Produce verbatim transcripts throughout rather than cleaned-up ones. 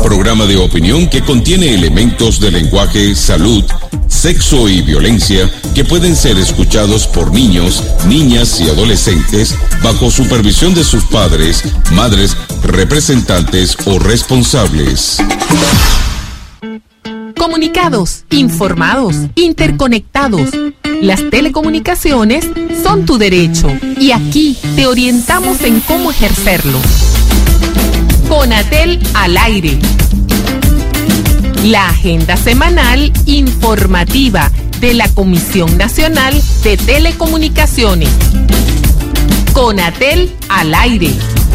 Programa de opinión que contiene elementos de lenguaje, salud, sexo y violencia que pueden ser escuchados por niños, niñas y adolescentes bajo supervisión de sus padres, madres, representantes o responsables. Comunicados, informados, interconectados. Las telecomunicaciones son tu derecho y aquí te orientamos en cómo ejercerlo. Conatel al aire. La agenda semanal informativa de la Comisión Nacional de Telecomunicaciones. Conatel al aire.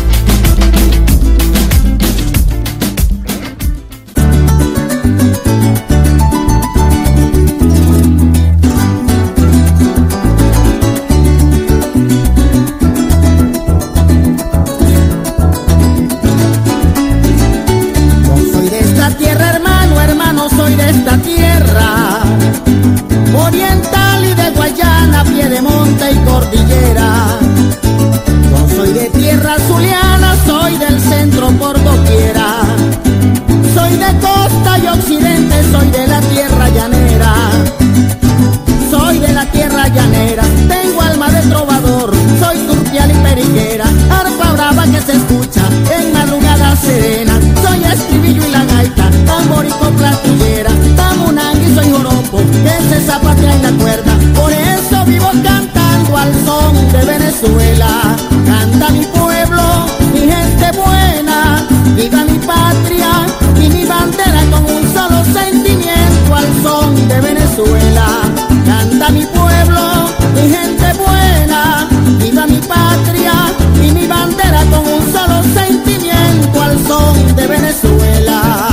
Soy de esta tierra oriental y de Guayana, Piedemonte y Cordillera. Yo soy de tierra zuliana, soy del centro por doquiera. Soy de costa y occidente, soy de la tierra llanera. Soy de la tierra llanera, tengo alma de trovador, soy turpial y periquera. Arpa brava que se escucha en madrugada serena. Soy estribillo y la gaita, tamborico platillera. Tamunangui soy joropo, que se zapatea en la cuerda. Por eso vivo cantando al son de Venezuela. Canta mi pueblo, mi gente buena, viva mi patria y mi bandera con un solo sentimiento al son de Venezuela. Canta mi pueblo, mi gente buena, viva mi patria y mi bandera con un solo sentimiento al son de Venezuela.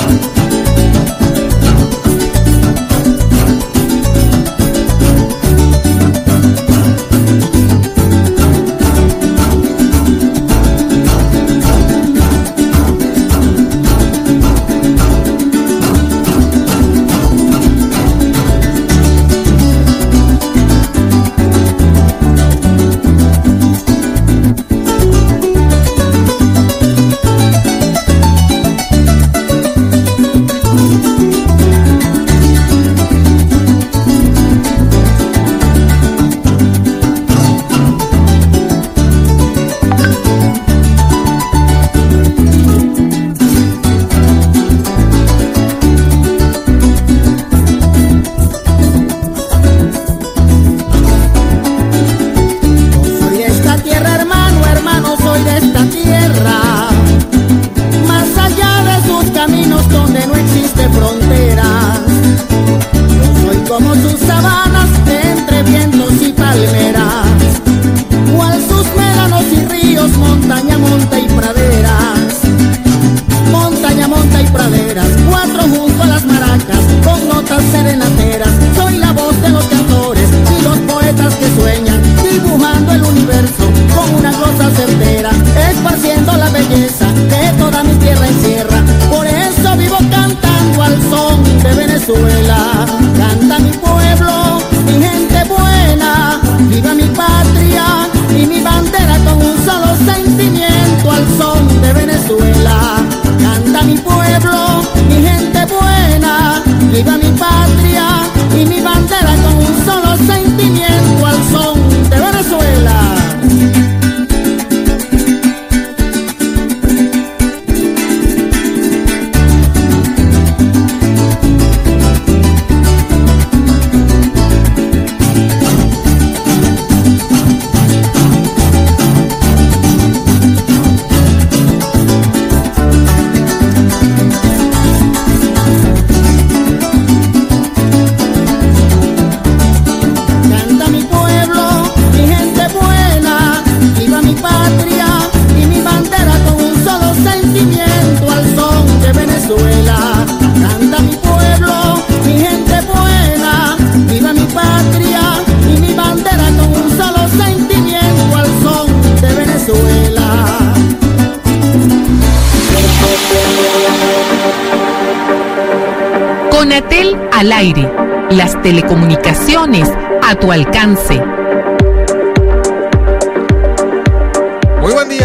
Conatel al aire. Las telecomunicaciones a tu alcance. Muy buen día,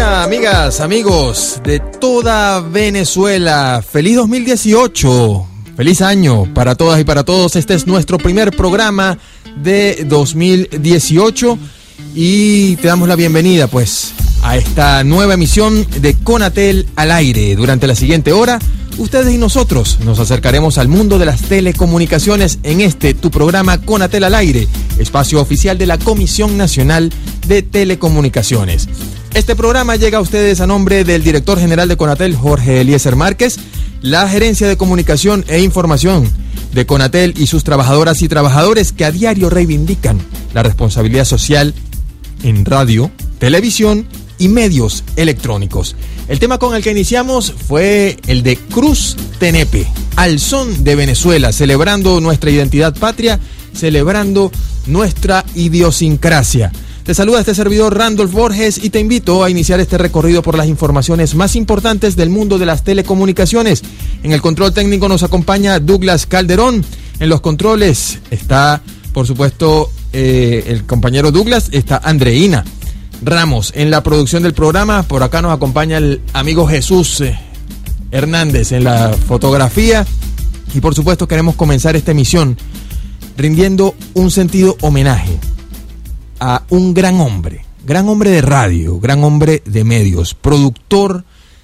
día, amigas, amigos de toda Venezuela. Feliz dos mil dieciocho. Feliz año para todas y para todos. Este es nuestro primer programa de dos mil dieciocho y te damos la bienvenida pues a esta nueva emisión de Conatel al aire. Durante la siguiente hora, ustedes y nosotros nos acercaremos al mundo de las telecomunicaciones en este tu programa Conatel al aire, espacio oficial de la Comisión Nacional de Telecomunicaciones. Este programa llega a ustedes a nombre del director general de Conatel, Jorge Eliezer Márquez, la Gerencia de Comunicación e Información de Conatel y sus trabajadoras y trabajadores que a diario reivindican la responsabilidad social en radio, televisión y medios electrónicos. El tema con el que iniciamos fue el de Cruz Tenepe, al son de Venezuela, celebrando nuestra identidad patria, celebrando nuestra idiosincrasia. Te saluda este servidor Randolph Borges y te invito a iniciar este recorrido por las informaciones más importantes del mundo de las telecomunicaciones. En el control técnico nos acompaña Douglas Calderón. En los controles está, por supuesto, eh, el compañero Douglas, está Andreina Ramos. En la producción del programa, por acá nos acompaña el amigo Jesús eh, Hernández en la fotografía. Y por supuesto queremos comenzar esta emisión rindiendo un sentido homenaje a un gran hombre, gran hombre de radio, gran hombre de medios, productor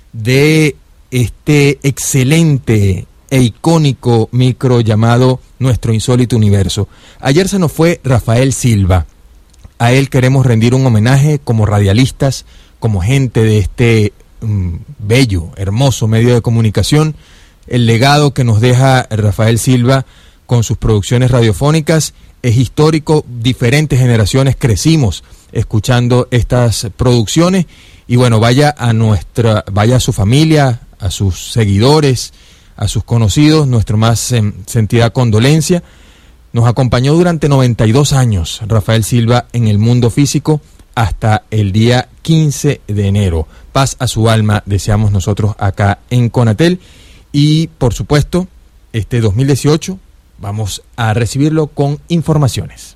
de este excelente e icónico micro llamado Nuestro Insólito Universo. Ayer se nos fue Rafael Silva. A él queremos rendir un homenaje como radialistas, como gente de este um, bello, hermoso medio de comunicación. El legado que nos deja Rafael Silva con sus producciones radiofónicas es histórico. Diferentes generaciones crecimos escuchando estas producciones y bueno, vaya a nuestra, vaya a su familia, a sus seguidores, a sus conocidos, nuestra más eh, sentida condolencia. Nos acompañó durante noventa y dos años Rafael Silva en el mundo físico hasta el día quince de enero. Paz a su alma deseamos nosotros acá en Conatel y por supuesto este dos mil dieciocho vamos a recibirlo con informaciones.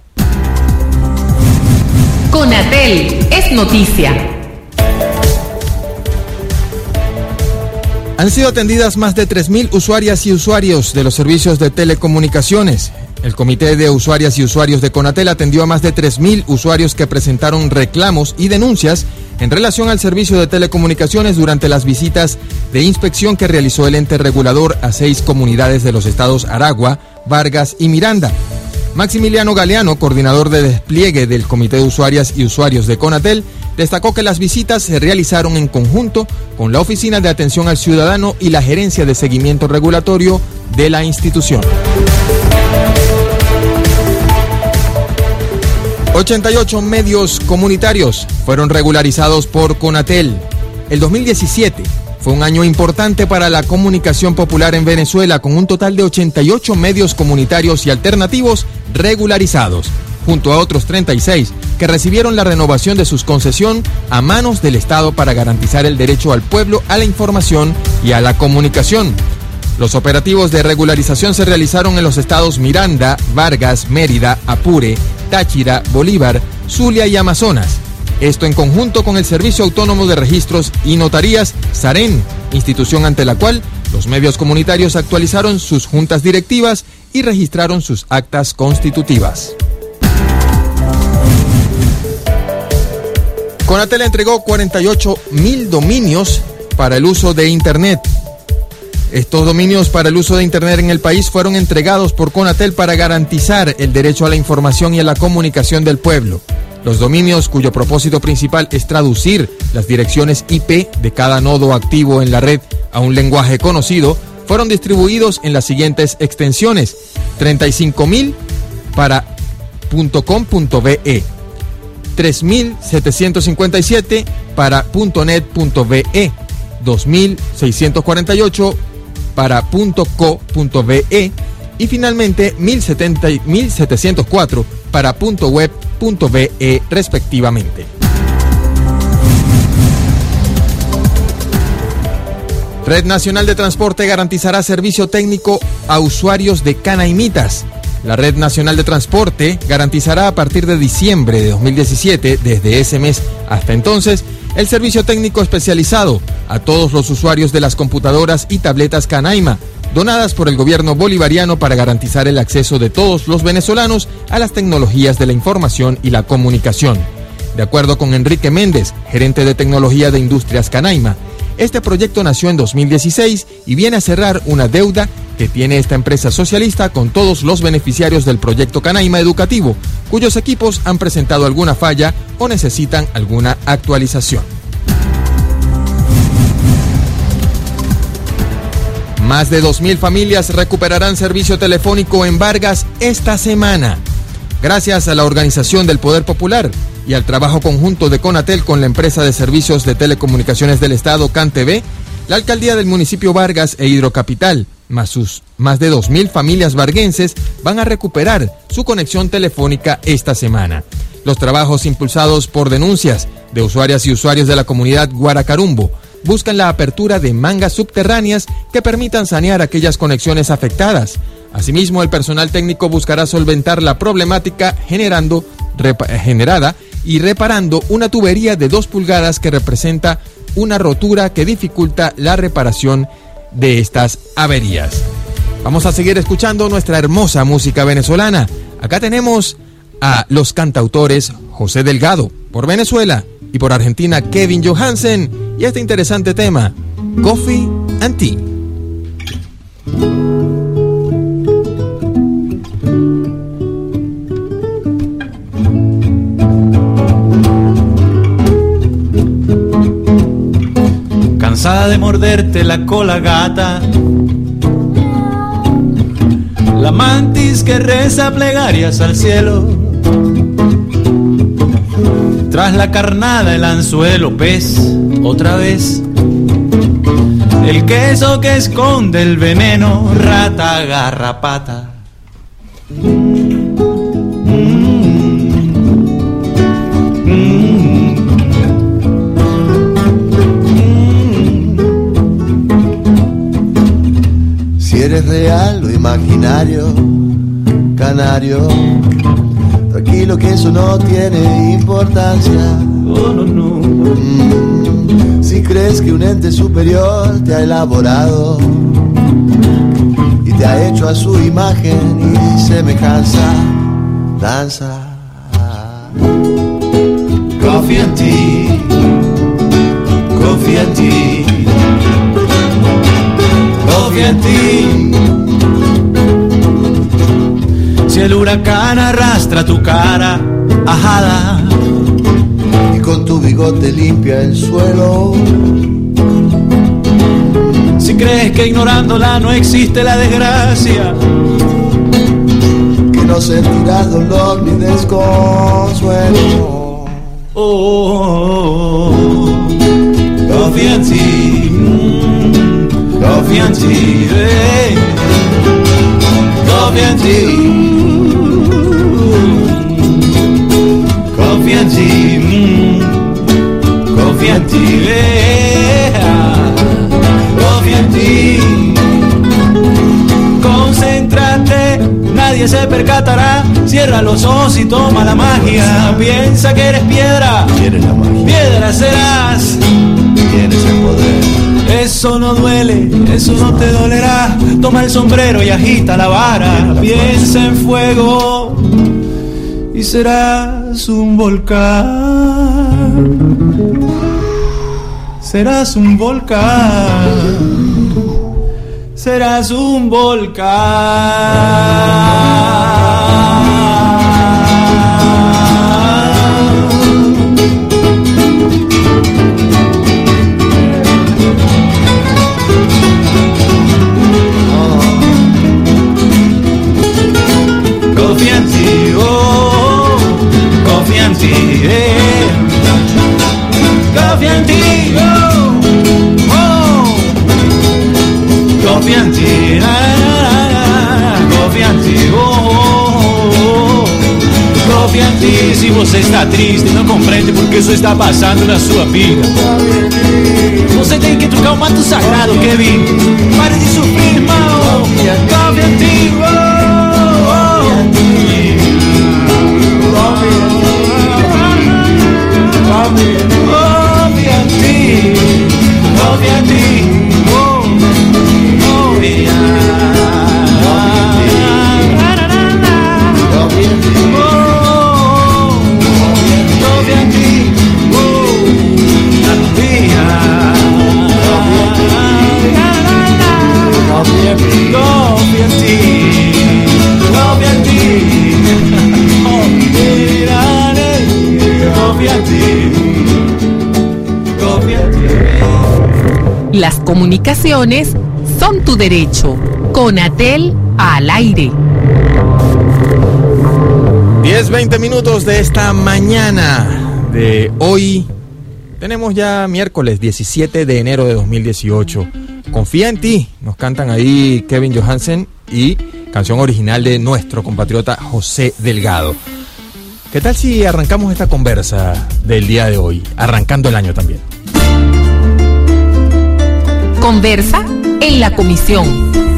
Conatel es noticia. Han sido atendidas más de tres mil usuarias y usuarios de los servicios de telecomunicaciones. El Comité de Usuarias y Usuarios de Conatel atendió a más de tres mil usuarios que presentaron reclamos y denuncias en relación al servicio de telecomunicaciones durante las visitas de inspección que realizó el ente regulador a seis comunidades de los estados Aragua, Vargas y Miranda. Maximiliano Galeano, coordinador de despliegue del Comité de Usuarias y Usuarios de Conatel, destacó que las visitas se realizaron en conjunto con la Oficina de Atención al Ciudadano y la Gerencia de Seguimiento Regulatorio de la institución. ochenta y ocho medios comunitarios fueron regularizados por Conatel. El dos mil diecisiete fue un año importante para la comunicación popular en Venezuela, con un total de ochenta y ocho medios comunitarios y alternativos regularizados, junto a otros treinta y seis que recibieron la renovación de sus concesión a manos del Estado para garantizar el derecho al pueblo a la información y a la comunicación. Los operativos de regularización se realizaron en los estados Miranda, Vargas, Mérida, Apure, Táchira, Bolívar, Zulia y Amazonas. Esto en conjunto con el Servicio Autónomo de Registros y Notarías, SAREN, institución ante la cual los medios comunitarios actualizaron sus juntas directivas y registraron sus actas constitutivas. Conatel entregó cuarenta y ocho mil dominios para el uso de Internet. Estos dominios para el uso de Internet en el país fueron entregados por Conatel para garantizar el derecho a la información y a la comunicación del pueblo. Los dominios, cuyo propósito principal es traducir las direcciones I P de cada nodo activo en la red a un lenguaje conocido, fueron distribuidos en las siguientes extensiones: treinta y cinco mil para .com.be, tres mil setecientos cincuenta y siete para .net.be, dos mil seiscientos cuarenta y ocho para .co.be y finalmente mil setecientos cuatro para .web.be respectivamente. Red Nacional de Transporte garantizará servicio técnico a usuarios de Canaimitas. La Red Nacional de Transporte garantizará a partir de diciembre de dos mil diecisiete, desde ese mes hasta entonces, el servicio técnico especializado a todos los usuarios de las computadoras y tabletas Canaima, donadas por el gobierno bolivariano para garantizar el acceso de todos los venezolanos a las tecnologías de la información y la comunicación. De acuerdo con Enrique Méndez, gerente de tecnología de Industrias Canaima, este proyecto nació en dos mil dieciséis y viene a cerrar una deuda que tiene esta empresa socialista con todos los beneficiarios del proyecto Canaima Educativo, cuyos equipos han presentado alguna falla o necesitan alguna actualización. Más de dos mil familias recuperarán servicio telefónico en Vargas esta semana. Gracias a la organización del Poder Popular y al trabajo conjunto de Conatel con la empresa de servicios de telecomunicaciones del Estado, CanTV, la alcaldía del municipio Vargas e Hidrocapital, más sus más de dos mil familias varguenses, van a recuperar su conexión telefónica esta semana. Los trabajos impulsados por denuncias de usuarias y usuarios de la comunidad Guaracarumbo buscan la apertura de mangas subterráneas que permitan sanear aquellas conexiones afectadas. Asimismo, el personal técnico buscará solventar la problemática generando, repa, generada y reparando una tubería de dos pulgadas que representa una rotura que dificulta la reparación de estas averías. Vamos a seguir escuchando nuestra hermosa música venezolana. Acá tenemos a los cantautores José Delgado por Venezuela y por Argentina Kevin Johansen y este interesante tema, Coffee and Tea. Cansada de morderte la cola, gata, la mantis que reza plegarias al cielo, tras la carnada el anzuelo, pez, otra vez, el queso que esconde el veneno, rata garrapata. Si eres real o imaginario, canario, tranquilo que eso no tiene importancia. Oh, no, no. Mm, si crees que un ente superior te ha elaborado y te ha hecho a su imagen y semejanza, danza. Coffee and tea, coffee and tea, coffee and tea. Si el huracán arrastra tu cara ajada y con tu bigote limpia el suelo, si crees que ignorándola no existe la desgracia, que no sentirás dolor ni desconsuelo. Oh, oh, oh, oh. Coffee and tea, mm, coffee and tea, hey. Coffee and tea. Coffee and tea, mm, coffee and tea, yeah. Coffee and tea. Concéntrate, nadie se percatará. Cierra los ojos y toma la magia. Piensa que eres piedra, ¿Quieres la magia? piedra serás. Tienes el poder. Eso no duele, eso no te dolerá. Toma el sombrero y agita la vara. Piensa en fuego y serás un volcán. Serás un volcán. Serás un volcán. Coffee and tea, oh, coffee and tea, yeah. Coffee and tea, oh, oh. Coffee and tea, ah, ah, ah. Coffee and tea, oh, oh, oh. Coffee and tea. Se você está triste, não compreende porque isso está passando na sua vida, você tem que trocar o mato sagrado, Kevin. Pare de sofrer, irmão. Coffee and tea, oh. Coffee telecomunicaciones son tu derecho. Conatel al aire. diez, veinte minutos de esta mañana de hoy. Tenemos ya miércoles diecisiete de enero de dos mil dieciocho. Confía en ti, nos cantan ahí Kevin Johansen y canción original de nuestro compatriota José Delgado. ¿Qué tal si arrancamos esta conversa del día de hoy, arrancando el año también? Conversa en la comisión.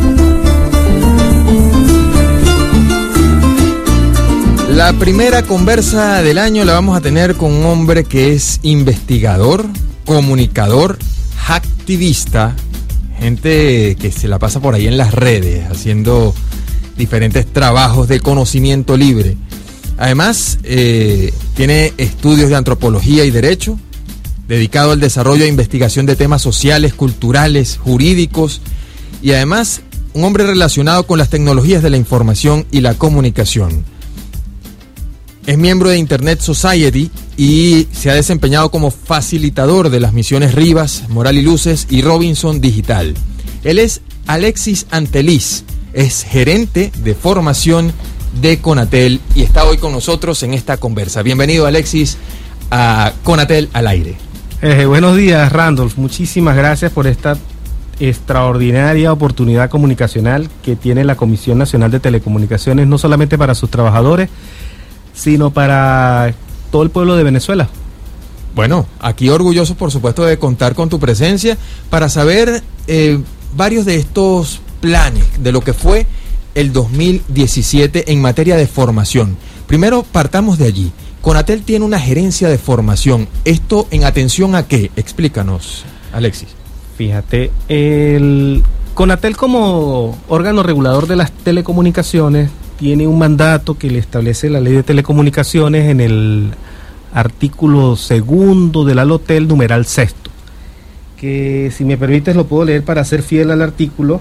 La primera conversa del año la vamos a tener con un hombre que es investigador, comunicador, hacktivista, gente que se la pasa por ahí en las redes haciendo diferentes trabajos de conocimiento libre. Además, eh, tiene estudios de antropología y derecho, dedicado al desarrollo e investigación de temas sociales, culturales, jurídicos, y además un hombre relacionado con las tecnologías de la información y la comunicación. Es miembro de Internet Society y se ha desempeñado como facilitador de las misiones Rivas, Moral y Luces y Robinson Digital. Él es Alexis Anteliz, es gerente de formación de Conatel y está hoy con nosotros en esta conversa. Bienvenido, Alexis, a Conatel al aire. Eh, buenos días, Randolph. Muchísimas gracias por esta extraordinaria oportunidad comunicacional que tiene la Comisión Nacional de Telecomunicaciones, no solamente para sus trabajadores, sino para todo el pueblo de Venezuela. Bueno, aquí orgulloso, por supuesto, de contar con tu presencia para saber eh, varios de estos planes de lo que fue el dos mil diecisiete en materia de formación. Primero, partamos de allí. Conatel tiene una gerencia de formación. ¿Esto en atención a qué? Explícanos, Alexis. Fíjate, el Conatel como órgano regulador de las telecomunicaciones tiene un mandato que le establece la Ley de Telecomunicaciones en el artículo segundo de la LOTEL, numeral sexto, que si me permites lo puedo leer para ser fiel al artículo,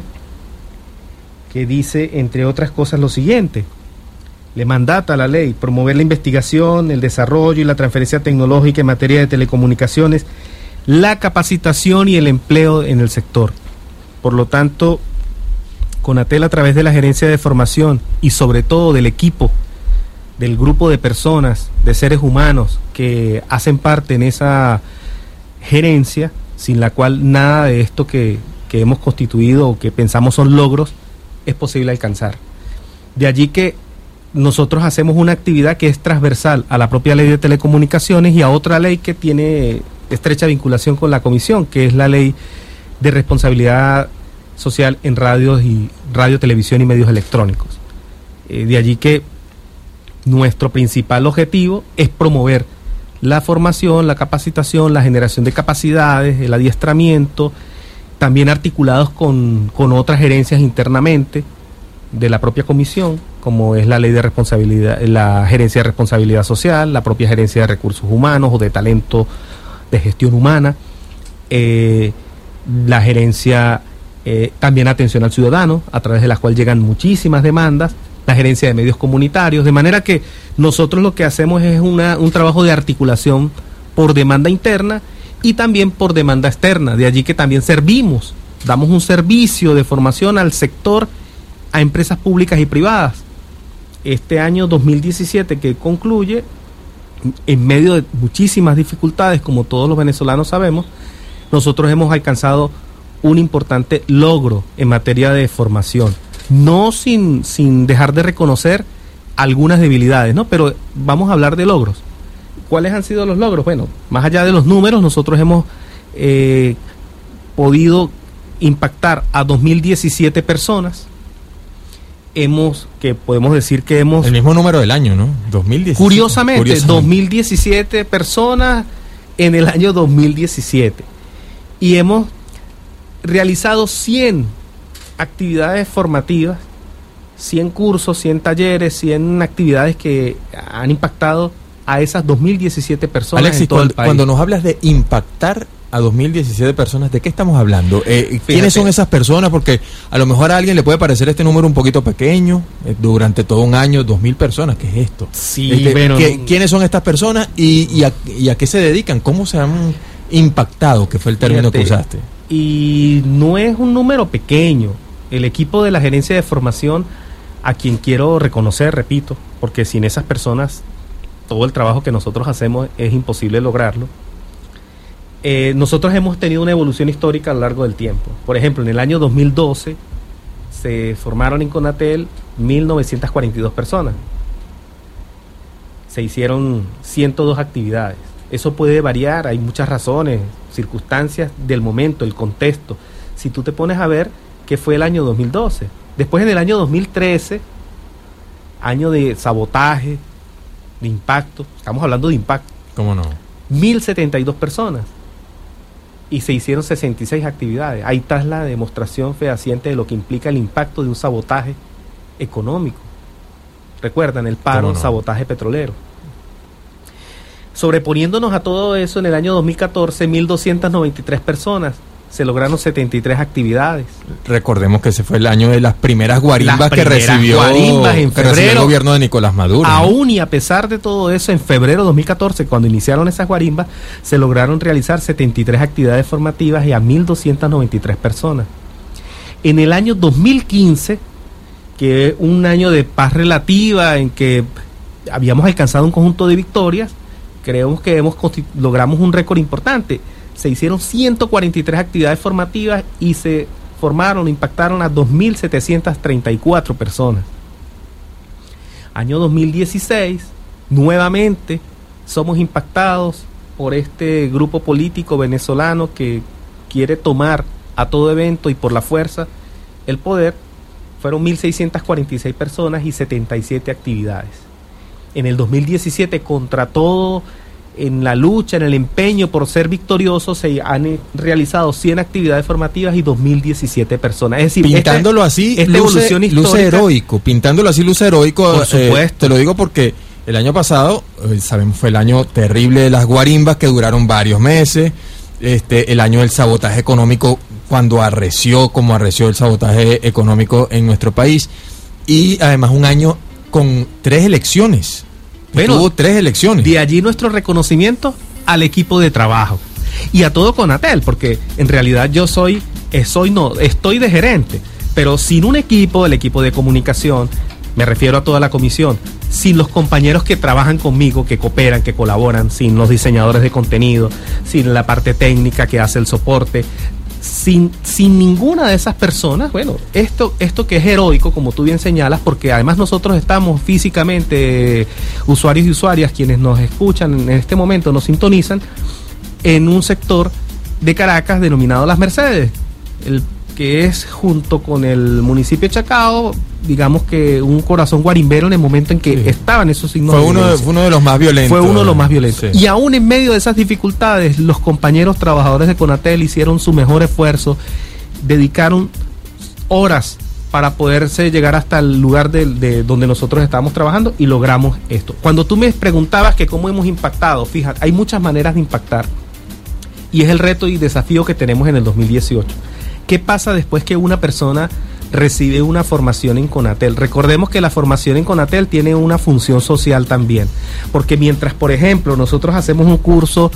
que dice, entre otras cosas, lo siguiente: le mandata a la ley promover la investigación, el desarrollo y la transferencia tecnológica en materia de telecomunicaciones, la capacitación y el empleo en el sector. Por lo tanto, Conatel, a través de la gerencia de formación y sobre todo del equipo, del grupo de personas, de seres humanos que hacen parte en esa gerencia, sin la cual nada de esto que, que hemos constituido o que pensamos son logros, es posible alcanzar. De allí que nosotros hacemos una actividad que es transversal a la propia Ley de Telecomunicaciones y a otra ley que tiene estrecha vinculación con la comisión, que es la Ley de Responsabilidad Social en radios y radio, televisión y medios electrónicos. Eh, de allí que nuestro principal objetivo es promover la formación, la capacitación, la generación de capacidades, el adiestramiento, también articulados con, con otras gerencias internamente de la propia comisión, como es la ley de responsabilidad, la gerencia de responsabilidad social, la propia gerencia de recursos humanos o de talento de gestión humana, eh, la gerencia Eh, también atención al ciudadano, a través de la cual llegan muchísimas demandas, la gerencia de medios comunitarios, de manera que nosotros lo que hacemos es una, un trabajo de articulación por demanda interna y también por demanda externa, de allí que también servimos, damos un servicio de formación al sector, a empresas públicas y privadas. Este año dos mil diecisiete que concluye, en medio de muchísimas dificultades, como todos los venezolanos sabemos, nosotros hemos alcanzado un importante logro en materia de formación, no sin, sin dejar de reconocer algunas debilidades, ¿no? Pero vamos a hablar de logros. ¿Cuáles han sido los logros? Bueno, más allá de los números, nosotros hemos eh, podido impactar a dos mil diecisiete personas. Hemos, que podemos decir que hemos... El mismo número del año, ¿no? dos mil diecisiete. Curiosamente, Curiosamente. dos mil diecisiete personas en el año dos mil diecisiete. Y hemos realizado cien actividades formativas, cien cursos, cien talleres, cien actividades que han impactado a esas dos mil diecisiete personas. Alexis, en todo cuando, el país. cuando nos hablas de impactar a dos mil diecisiete personas, ¿de qué estamos hablando? Eh, ¿Quiénes son esas personas? Porque a lo mejor a alguien le puede parecer este número un poquito pequeño, eh, durante todo un año, dos mil personas, ¿qué es esto? Sí, este, bueno, ¿qué, ¿Quiénes son estas personas y, y, a, y a qué se dedican? ¿Cómo se han impactado, que fue el término fíjate, que usaste? y no es un número pequeño. El equipo de la gerencia de formación, a quien quiero reconocer, repito, porque sin esas personas todo el trabajo que nosotros hacemos es imposible lograrlo. Eh, nosotros hemos tenido una evolución histórica a lo largo del tiempo. Por ejemplo, en el año dos mil doce se formaron en Conatel mil novecientas cuarenta y dos personas. Se hicieron ciento dos actividades. Eso puede variar, hay muchas razones, circunstancias del momento, el contexto. Si tú te pones a ver qué fue el año dos mil doce. Después, en el año dos mil trece, año de sabotaje, de impacto, estamos hablando de impacto. ¿Cómo no? mil setenta y dos personas. Y se hicieron sesenta y seis actividades. Ahí está la demostración fehaciente de lo que implica el impacto de un sabotaje económico. Recuerdan, el paro, no? sabotaje petrolero. Sobreponiéndonos a todo eso, en el año dos mil catorce, mil doscientas noventa y tres personas. Se lograron setenta y tres actividades. Recordemos que ese fue el año de las primeras guarimbas Las que primeras recibió, guarimbas en que recibió febrero. el gobierno de Nicolás Maduro. Aún y a pesar de todo eso, en febrero de dos mil catorce, cuando iniciaron esas guarimbas, se lograron realizar setenta y tres actividades formativas y a mil doscientas noventa y tres personas. En el año dos mil quince, que es un año de paz relativa, en que habíamos alcanzado un conjunto de victorias, creemos que hemos logramos un récord importante. Se hicieron ciento cuarenta y tres actividades formativas y se formaron, impactaron a dos mil setecientas treinta y cuatro personas. Año dos mil dieciséis, nuevamente somos impactados por este grupo político venezolano que quiere tomar a todo evento y por la fuerza el poder. Fueron mil seiscientas cuarenta y seis personas y setenta y siete actividades. En el dos mil diecisiete, contra todo, en la lucha, en el empeño por ser victoriosos, se han realizado cien actividades formativas y dos mil diecisiete personas. Es decir, pintándolo este, así, esta luce, evolución histórica, luce heroico. Pintándolo así, luce heroico. Por eh, supuesto. Te lo digo porque el año pasado, eh, sabemos, fue el año terrible de las guarimbas que duraron varios meses. Este, el año del sabotaje económico, cuando arreció, como arreció el sabotaje económico en nuestro país. Y además un año con tres elecciones. Bueno, tuvo tres elecciones. De allí nuestro reconocimiento al equipo de trabajo y a todo Conatel, porque en realidad yo soy, eh, soy no, estoy de gerente, pero sin un equipo, el equipo de comunicación, me refiero a toda la comisión, sin los compañeros que trabajan conmigo, que cooperan, que colaboran, sin los diseñadores de contenido, sin la parte técnica que hace el soporte, sin, sin ninguna de esas personas, bueno, esto, esto que es heroico, como tú bien señalas, porque además nosotros estamos físicamente, eh, usuarios y usuarias, quienes nos escuchan en este momento, nos sintonizan, en un sector de Caracas denominado Las Mercedes, el que es junto con el municipio de Chacao, digamos que un corazón guarimbero en el momento en que sí. estaban esos signos fue de uno de, fue uno de los más violentos. Fue uno de los más violentos. Sí. Y aún en medio de esas dificultades, los compañeros trabajadores de Conatel hicieron su mejor esfuerzo, dedicaron horas para poderse llegar hasta el lugar de, de donde nosotros estábamos trabajando y logramos esto. Cuando tú me preguntabas que cómo hemos impactado, fíjate, hay muchas maneras de impactar y es el reto y desafío que tenemos en el dos mil dieciocho. ¿Qué pasa después que una persona recibe una formación en Conatel? Recordemos que la formación en Conatel tiene una función social también, porque mientras, por ejemplo, nosotros hacemos un curso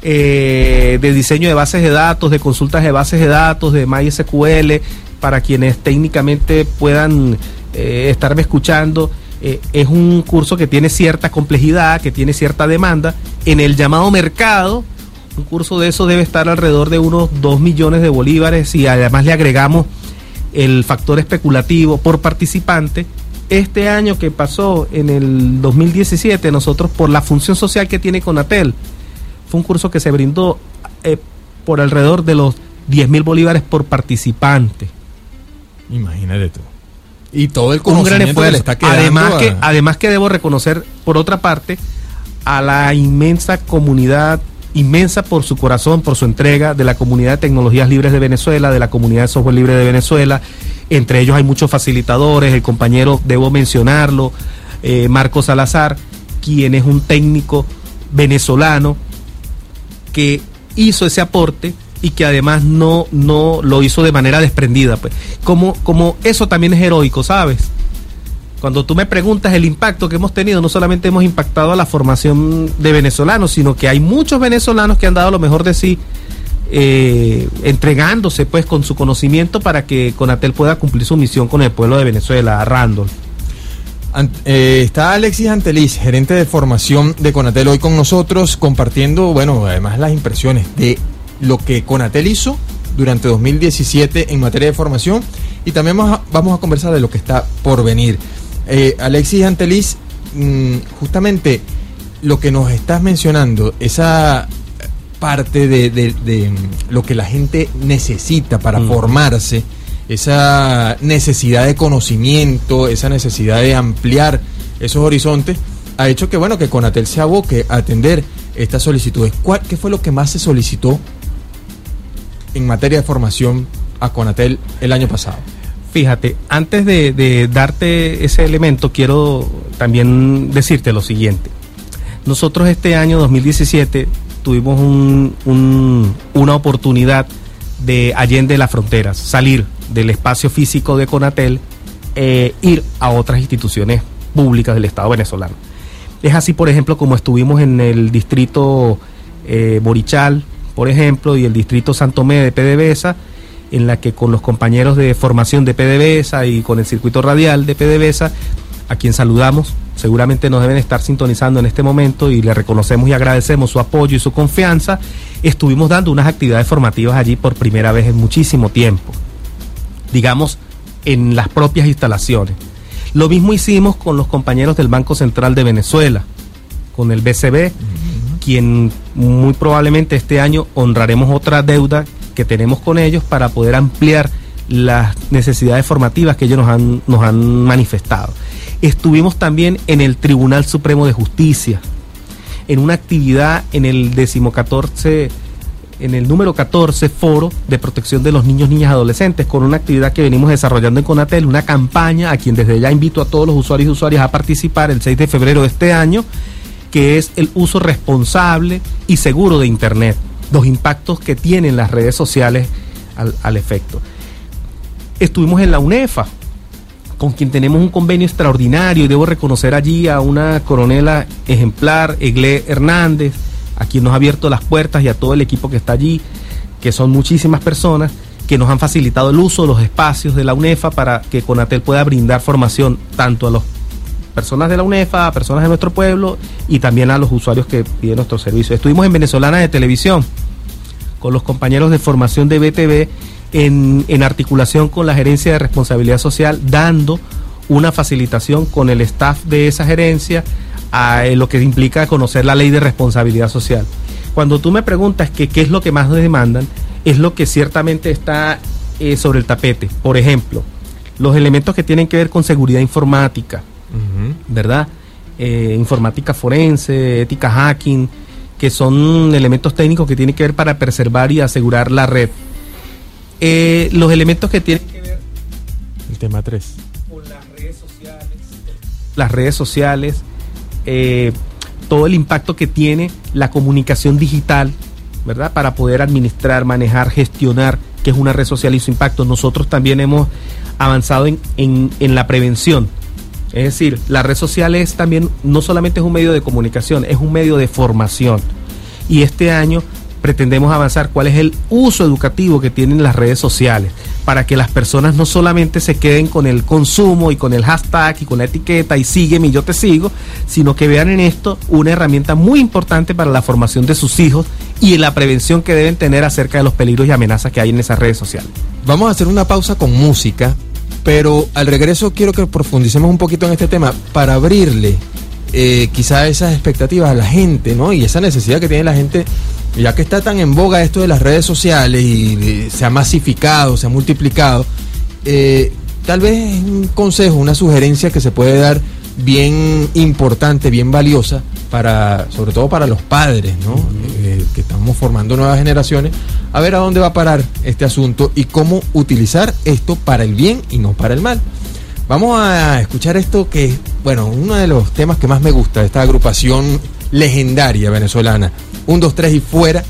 eh, de diseño de bases de datos, de consultas de bases de datos, de MySQL, para quienes técnicamente puedan eh, estarme escuchando, eh, es un curso que tiene cierta complejidad, que tiene cierta demanda. En el llamado mercado, un curso de eso debe estar alrededor de unos dos millones de bolívares y además le agregamos el factor especulativo por participante. Este año que pasó, en el dos mil diecisiete, nosotros, por la función social que tiene Conatel, fue un curso que se brindó eh, por alrededor de los diez mil bolívares por participante. Imagínate tú. Y todo el Un gran conocimiento que le esfuerzo. está quedando Además, a... que, además que debo reconocer, por otra parte, a la inmensa comunidad, inmensa por su corazón, por su entrega, de la comunidad de tecnologías libres de Venezuela, de la comunidad de software libre de Venezuela. Entre ellos hay muchos facilitadores, el compañero, debo mencionarlo, eh, Marco Salazar, quien es un técnico venezolano que hizo ese aporte y que además no, no lo hizo de manera desprendida, pues. Como, como eso también es heroico, ¿sabes? Cuando tú me preguntas el impacto que hemos tenido, no solamente hemos impactado a la formación de venezolanos, sino que hay muchos venezolanos que han dado lo mejor de sí eh, entregándose pues con su conocimiento para que Conatel pueda cumplir su misión con el pueblo de Venezuela. Randolph. Ant, eh, está Alexis Anteliz, gerente de formación de Conatel, hoy con nosotros compartiendo, bueno, además las impresiones de lo que Conatel hizo durante dos mil diecisiete en materia de formación, y también vamos a, vamos a conversar de lo que está por venir. Eh, Alexis Anteliz, mmm, justamente lo que nos estás mencionando, esa parte de, de, de lo que la gente necesita para mm. formarse, esa necesidad de conocimiento, esa necesidad de ampliar esos horizontes, ha hecho que, bueno, que Conatel se aboque a atender estas solicitudes. ¿Cuál, ¿Qué fue lo que más se solicitó en materia de formación a Conatel el año pasado? Fíjate, antes de, de darte ese elemento, quiero también decirte lo siguiente. Nosotros este año dos mil diecisiete tuvimos un, un, una oportunidad de allende las fronteras, salir del espacio físico de Conatel, eh, ir a otras instituciones públicas del Estado venezolano. Es así, por ejemplo, como estuvimos en el distrito eh, Borichal, por ejemplo, y el distrito Santomé de PDVSA, en la que con los compañeros de formación de PDVSA y con el circuito radial de PDVSA, a quien saludamos, seguramente nos deben estar sintonizando en este momento y le reconocemos y agradecemos su apoyo y su confianza, estuvimos dando unas actividades formativas allí por primera vez en muchísimo tiempo, digamos, en las propias instalaciones. Lo mismo hicimos con los compañeros del Banco Central de Venezuela, con el B C B, uh-huh. quien muy probablemente este año honraremos otra deuda que tenemos con ellos para poder ampliar las necesidades formativas que ellos nos han, nos han manifestado. Estuvimos también en el Tribunal Supremo de Justicia, en una actividad en el decimocatorce, en el número catorce Foro de Protección de los Niños, Niñas y Adolescentes, con una actividad que venimos desarrollando en Conatel, una campaña a quien desde ya invito a todos los usuarios y usuarias a participar el seis de febrero de este año, que es el uso responsable y seguro de Internet, los impactos que tienen las redes sociales al, al efecto. Estuvimos en la UNEFA, con quien tenemos un convenio extraordinario, y debo reconocer allí a una coronela ejemplar, Eglé Hernández, a quien nos ha abierto las puertas, y a todo el equipo que está allí, que son muchísimas personas, que nos han facilitado el uso de los espacios de la UNEFA para que Conatel pueda brindar formación tanto a las personas de la UNEFA, a personas de nuestro pueblo y también a los usuarios que piden nuestros servicios. Estuvimos en Venezolana de Televisión con los compañeros de formación de B T V en, en articulación con la Gerencia de Responsabilidad Social, dando una facilitación con el staff de esa gerencia a eh, lo que implica conocer la ley de responsabilidad social. Cuando tú me preguntas que qué es lo que más nos demandan, es lo que ciertamente está eh, sobre el tapete. Por ejemplo, los elementos que tienen que ver con seguridad informática, uh-huh. ¿verdad? Eh, informática forense, ética hacking, que son elementos técnicos que tienen que ver para preservar y asegurar la red. Eh, los elementos que tienen que ver el tema tres con las redes sociales, las redes sociales, eh, todo el impacto que tiene la comunicación digital, ¿verdad? Para poder administrar, manejar, gestionar qué es una red social y su impacto. Nosotros también hemos avanzado en, en, en la prevención. Es decir, la red social es también, no solamente es un medio de comunicación, es un medio de formación. Y este año pretendemos avanzar cuál es el uso educativo que tienen las redes sociales, para que las personas no solamente se queden con el consumo y con el hashtag y con la etiqueta y sígueme y yo te sigo, sino que vean en esto una herramienta muy importante para la formación de sus hijos y en la prevención que deben tener acerca de los peligros y amenazas que hay en esas redes sociales. Vamos a hacer una pausa con música, pero al regreso quiero que profundicemos un poquito en este tema para abrirle eh, quizá esas expectativas a la gente, ¿no? Y esa necesidad que tiene la gente, ya que está tan en boga esto de las redes sociales y eh, se ha masificado, se ha multiplicado, eh, tal vez un consejo, una sugerencia que se puede dar bien importante, bien valiosa, para, sobre todo para los padres, ¿no? Eh, que estamos formando nuevas generaciones, a ver a dónde va a parar este asunto y cómo utilizar esto para el bien y no para el mal. Vamos a escuchar esto que es, bueno, uno de los temas que más me gusta de esta agrupación legendaria venezolana, un, dos, tres y fuera,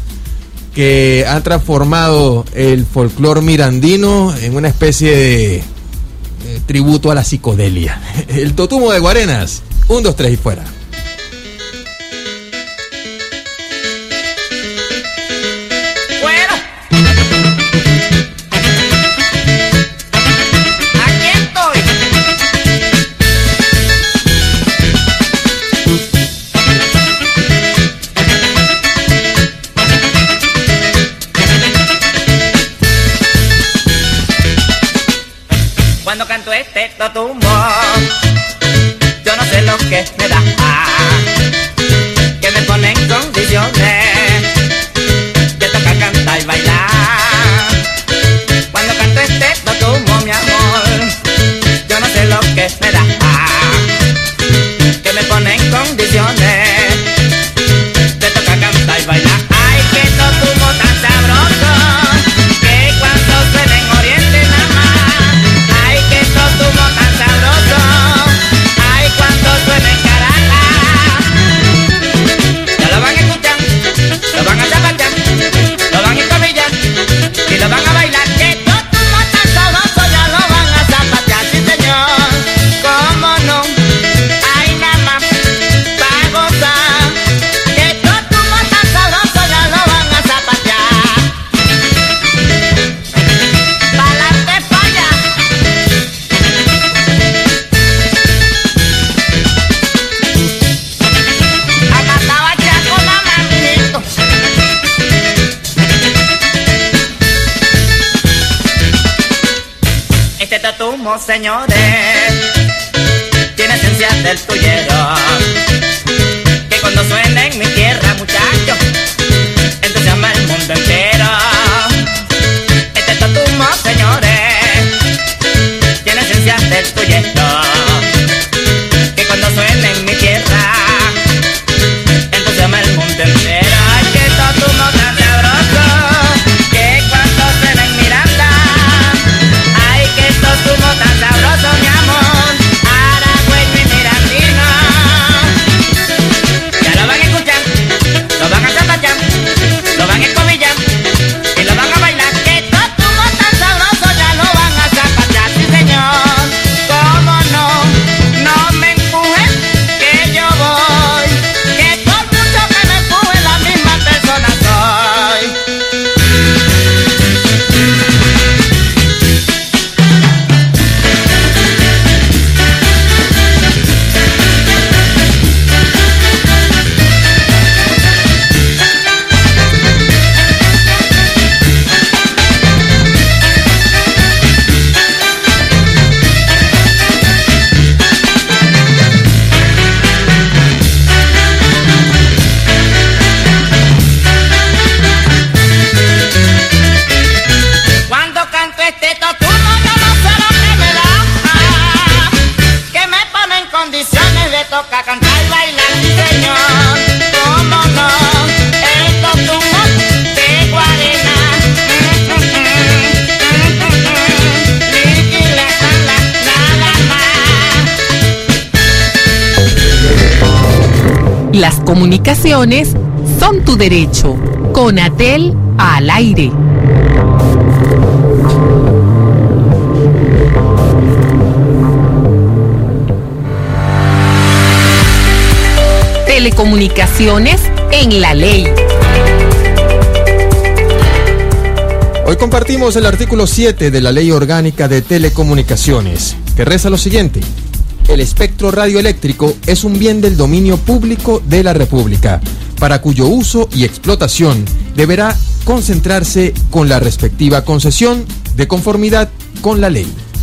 que ha transformado el folclor mirandino en una especie de eh, tributo a la psicodelia. El Totumo de Guarenas, un, dos, tres y fuera. Fuera, Cuando canto este totumbo, yo no sé lo que me da, que me pone en condiciones de tocar, cantar y bailar. Cuando canto este totumbo, mi amor, yo no sé lo que me da, que me pone en condiciones de tocar, cantar y bailar. Ay, que totumbo tan sabroso, que cuando suena en Oriente nada más. Ay, que totumbo tan sabroso, ay, cuando suena en Caracas. Ya lo van a escuchar, lo van a zapatear, lo van a escobillar y lo van a bailar. Que totumbo tan sabroso ya lo van a zapatear, sí señor, cómo no. Ay, nada más pa' gozar. Que totumbo tan sabroso ya lo van a zapatear. Pa'lante, pa' allá. Amataba ya con la manito. Este totumbo, señores, tiene esencia del tuyero, que cuando suena en mi tierra, muchachos, entusiasma el mundo entero. Este totumbo, señores, tiene esencia del tuyero, que cuando suena en mi tierra, entusiasma el mundo entero. Ay, que totumbo tan sabroso, que cuando suena en Miranda. Ay, que totumbo tan sabroso, mi amor, aragüeño y mirandino. Ya lo van a escuchar, lo van a zapatear, lo van a escobillar y lo van a bailar. Que totumbo tan sabroso ya lo van a zapatear, sí señor, cómo no. No me empujen, que yo voy, que por mucho que me empujen la misma persona soy. Cuando canto este totumbo yo no sé lo que me da, ah, que me pone en condiciones de tocar, cantar y bailar, sí señor, cómo no. El totumbo de Guarena, mm, mm, mm, mm, mm, Liqui, la, la, la, nada más. Las comunicaciones son tu derecho. Conatel al aire. Telecomunicaciones en la ley. Hoy compartimos el artículo siete de la Ley Orgánica de Telecomunicaciones, que reza lo siguiente: el espectro radioeléctrico es un bien del dominio público de la República, para cuyo uso y explotación deberá concentrarse con la respectiva concesión de conformidad con la ley.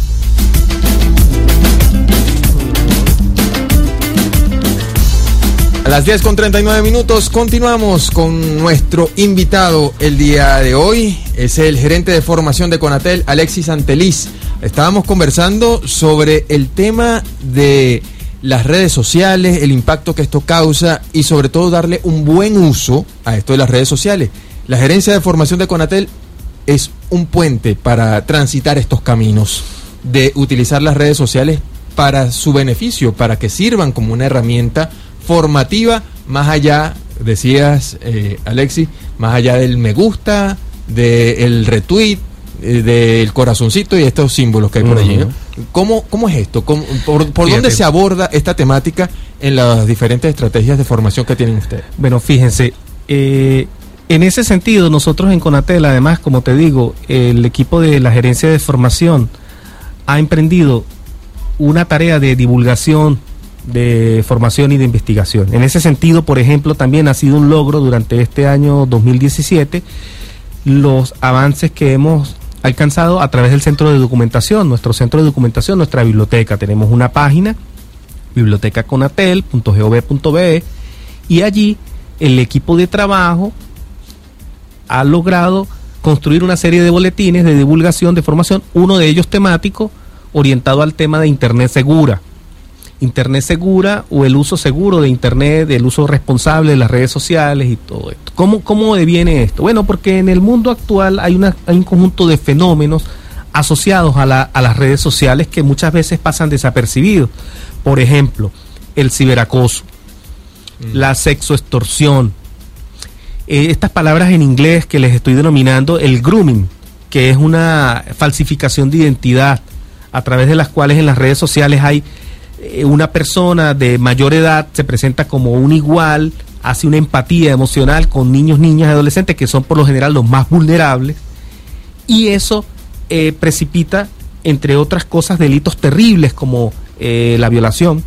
A las diez con treinta y nueve minutos continuamos con nuestro invitado el día de hoy. Es el gerente de formación de Conatel, Alexis Anteliz. Estábamos conversando sobre el tema de las redes sociales, el impacto que esto causa y sobre todo darle un buen uso a esto de las redes sociales. La gerencia de formación de Conatel es un puente para transitar estos caminos de utilizar las redes sociales para su beneficio, para que sirvan como una herramienta formativa, más allá, decías, eh, Alexis, más allá del me gusta, del retweet, eh, del corazoncito y estos símbolos que hay por uh-huh. allí, ¿no? ¿Cómo, ¿Cómo es esto? ¿Cómo, ¿Por, por dónde se aborda esta temática en las diferentes estrategias de formación que tienen ustedes? Bueno, fíjense, eh, en ese sentido, nosotros en Conatel, además, como te digo, el equipo de la gerencia de formación ha emprendido una tarea de divulgación, de formación y de investigación. En ese sentido, por ejemplo, también ha sido un logro durante este año dos mil diecisiete los avances que hemos alcanzado a través del centro de documentación, nuestro centro de documentación, nuestra biblioteca. Tenemos una página, biblioteca conatel punto gov punto be, y allí el equipo de trabajo ha logrado construir una serie de boletines de divulgación, de formación, uno de ellos temático, orientado al tema de Internet segura. Internet segura o el uso seguro de Internet, el uso responsable de las redes sociales y todo esto. ¿Cómo, cómo deviene esto? Bueno, porque en el mundo actual hay, una, hay un conjunto de fenómenos asociados a, la, a las redes sociales que muchas veces pasan desapercibidos. Por ejemplo, el ciberacoso, mm. la sexoextorsión, eh, estas palabras en inglés que les estoy denominando el grooming, que es una falsificación de identidad a través de las cuales en las redes sociales hay eh, una persona de mayor edad se presenta como un igual, hace una empatía emocional con niños, niñas y adolescentes que son por lo general los más vulnerables, y eso eh, precipita, entre otras cosas, delitos terribles como eh, la violación,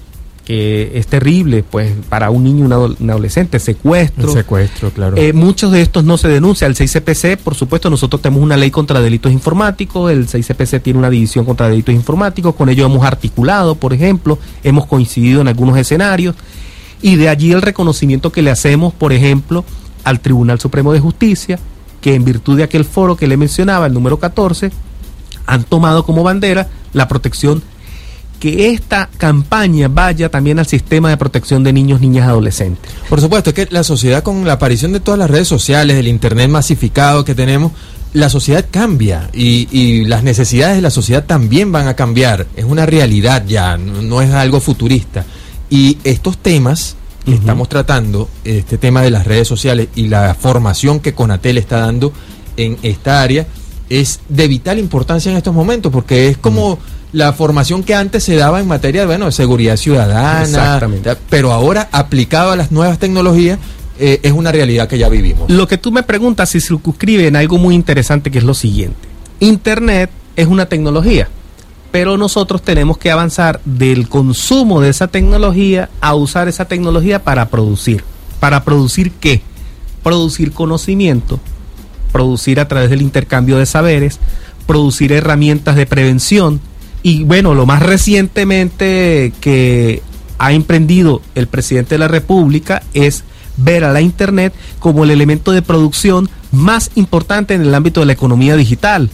que es terrible pues para un niño y un, adol- un adolescente, secuestro. El secuestro, claro. Eh, muchos de estos no se denuncian. El seis C P C, por supuesto, nosotros tenemos una ley contra delitos informáticos, el seis C P C tiene una división contra delitos informáticos, con ello hemos articulado, por ejemplo, hemos coincidido en algunos escenarios, y de allí el reconocimiento que le hacemos, por ejemplo, al Tribunal Supremo de Justicia, que en virtud de aquel foro que le mencionaba, el número catorce, han tomado como bandera la protección, que esta campaña vaya también al sistema de protección de niños, niñas y adolescentes. Por supuesto, es que la sociedad, con la aparición de todas las redes sociales, del internet masificado que tenemos, la sociedad cambia y, y las necesidades de la sociedad también van a cambiar. Es una realidad ya, no, no es algo futurista. Y estos temas que uh-huh. estamos tratando, este tema de las redes sociales y la formación que Conatel está dando en esta área, es de vital importancia en estos momentos, porque es como uh-huh. la formación que antes se daba en materia, bueno, de seguridad ciudadana, pero ahora aplicado a las nuevas tecnologías, eh, es una realidad que ya vivimos. Lo que tú me preguntas si circunscribe en algo muy interesante, que es lo siguiente. Internet es una tecnología, pero nosotros tenemos que avanzar del consumo de esa tecnología a usar esa tecnología para producir. ¿Para producir qué? Producir conocimiento, producir a través del intercambio de saberes, producir herramientas de prevención. Y bueno, lo más recientemente que ha emprendido el presidente de la República es ver a la Internet como el elemento de producción más importante en el ámbito de la economía digital,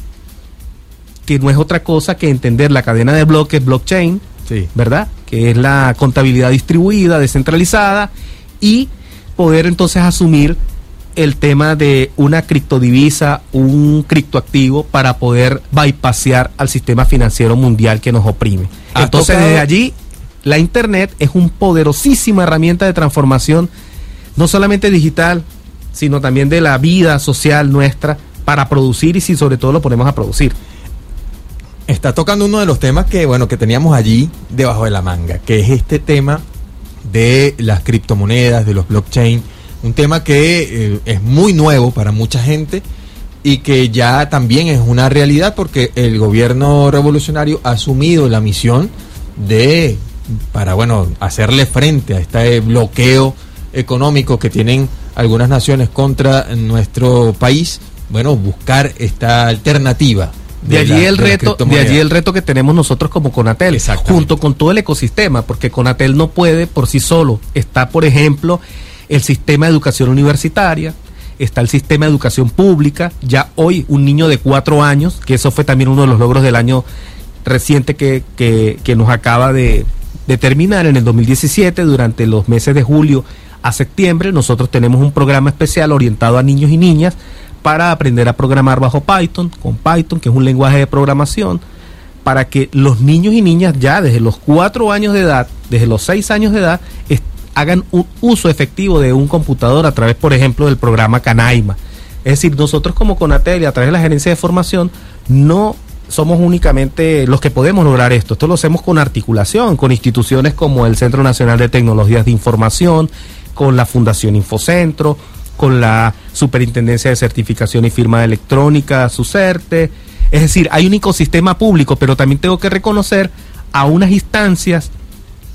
que no es otra cosa que entender la cadena de bloques, blockchain, sí. ¿verdad? Que es la contabilidad distribuida, descentralizada, y poder entonces asumir el tema de una criptodivisa, un criptoactivo, para poder bypassear al sistema financiero mundial que nos oprime. Entonces, tocado... desde allí, la Internet es una poderosísima herramienta de transformación, no solamente digital, sino también de la vida social nuestra, para producir, y si sobre todo lo ponemos a producir. Está tocando uno de los temas que, bueno, que teníamos allí debajo de la manga, que es este tema de las criptomonedas, de los blockchain. Un tema que eh, es muy nuevo para mucha gente y que ya también es una realidad, porque el gobierno revolucionario ha asumido la misión de, para bueno, hacerle frente a este bloqueo económico que tienen algunas naciones contra nuestro país, bueno, buscar esta alternativa. De, de allí la, el de reto, de allí el reto que tenemos nosotros como Conatel, junto con todo el ecosistema, porque Conatel no puede por sí solo. Está, por ejemplo, el sistema de educación universitaria, está el sistema de educación pública. Ya hoy un niño de cuatro años, que eso fue también uno de los logros del año reciente que, que, que nos acaba de, de terminar, en el dos mil diecisiete, durante los meses de julio a septiembre, nosotros tenemos un programa especial orientado a niños y niñas para aprender a programar bajo Python, con Python, que es un lenguaje de programación, para que los niños y niñas ya desde los cuatro años de edad, desde los seis años de edad, est- hagan un uso efectivo de un computador a través, por ejemplo, del programa Canaima. Es decir, nosotros como Conatel y a través de la gerencia de formación no somos únicamente los que podemos lograr esto. Esto lo hacemos con articulación, con instituciones como el Centro Nacional de Tecnologías de Información, con la Fundación Infocentro, con la Superintendencia de Certificación y Firma Electrónica, SUCERTE. Es decir, hay un ecosistema público, pero también tengo que reconocer a unas instancias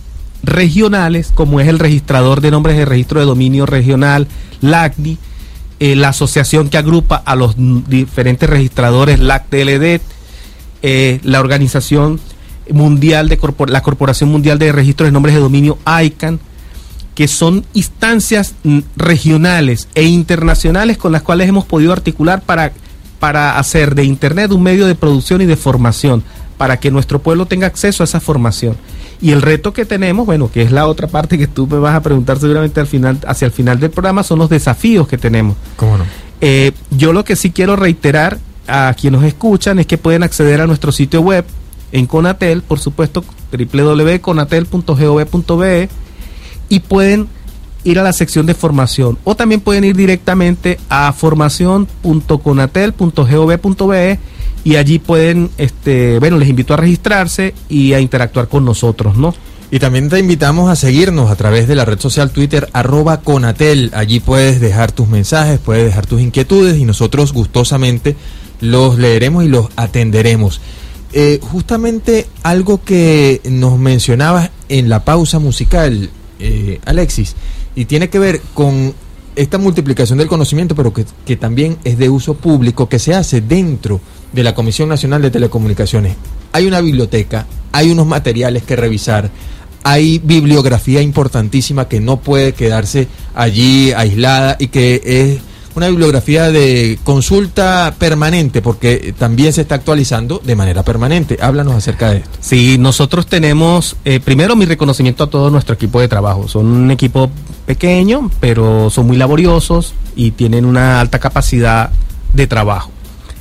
regionales, como es el registrador de nombres de registro de dominio regional, LACNI, eh, la asociación que agrupa a los diferentes registradores, L A C D L D, eh, la organización mundial de corpor la Corporación Mundial de Registros de Nombres de Dominio, I C A N, que son instancias regionales e internacionales con las cuales hemos podido articular para, para hacer de Internet un medio de producción y de formación, para que nuestro pueblo tenga acceso a esa formación. Y el reto que tenemos, bueno, que es la otra parte que tú me vas a preguntar seguramente al final, hacia el final del programa, son los desafíos que tenemos. ¿Cómo no? Eh, yo lo que sí quiero reiterar a quienes nos escuchan es que pueden acceder a nuestro sitio web en Conatel, por supuesto, doble u doble u doble u punto conatel punto gov punto be, y pueden ir a la sección de formación, o también pueden ir directamente a formación punto conatel punto gov punto be, y allí pueden, este, bueno, les invito a registrarse y a interactuar con nosotros, ¿no? Y también te invitamos a seguirnos a través de la red social Twitter, arroba Conatel. Allí puedes dejar tus mensajes, puedes dejar tus inquietudes y nosotros gustosamente los leeremos y los atenderemos. Eh, justamente algo que nos mencionabas en la pausa musical, eh, Alexis, y tiene que ver con esta multiplicación del conocimiento, pero que, que también es de uso público, que se hace dentro de la Comisión Nacional de Telecomunicaciones. Hay una biblioteca, hay unos materiales que revisar, hay bibliografía importantísima que no puede quedarse allí aislada y que es una bibliografía de consulta permanente, porque también se está actualizando de manera permanente. Háblanos acerca de esto. Sí, nosotros tenemos, eh, primero mi reconocimiento a todo nuestro equipo de trabajo. Son un equipo pequeño, pero son muy laboriosos y tienen una alta capacidad de trabajo.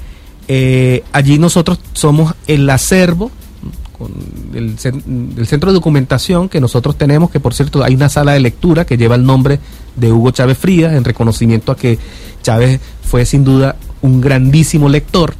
Eh, allí nosotros somos el acervo con el, el centro de documentación que nosotros tenemos, que por cierto hay una sala de lectura que lleva el nombre de Hugo Chávez Frías, en reconocimiento a que Chávez fue sin duda un grandísimo lector,